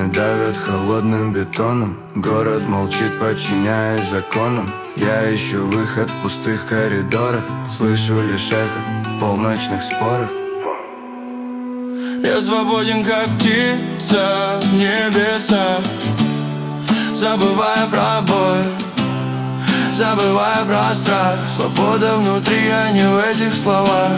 Стены давят холодным бетоном. Город молчит, подчиняясь законам. Я ищу выход в пустых коридорах. Слышу лишь эхо в полночных спорах. Я свободен, как птица в небесах, забывая про боль, забывая про страх. Свобода внутри, а не в этих словах.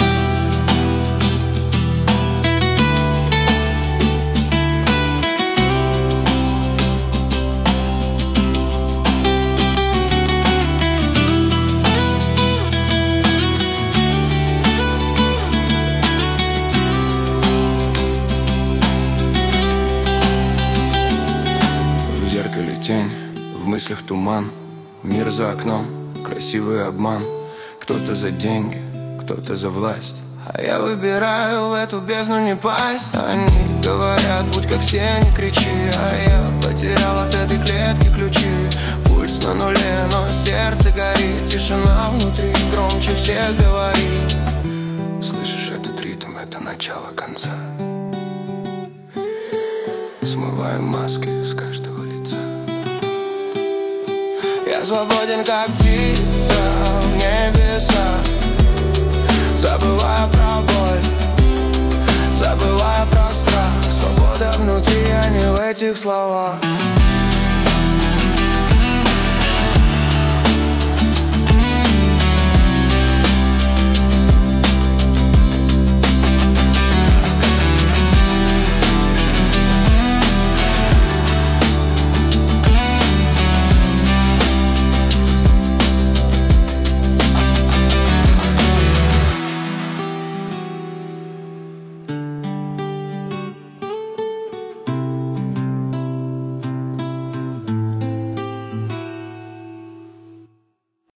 В зеркале тень, в мыслях туман. Мир за окном, красивый обман. Кто-то за деньги, кто-то за власть, а я выбираю в эту бездну не пасть. Они говорят, будь как все, не кричи, а я потерял от этой клетки ключи. Пульс на нуле, но сердце горит. Тишина внутри, громче всех говорит. Слышишь этот ритм, это начало конца. Смываем маски с каждого лица. Я свободен, как птица в небесах, забывая про боль, забывая про страх. Свобода внутри, а не в этих словах.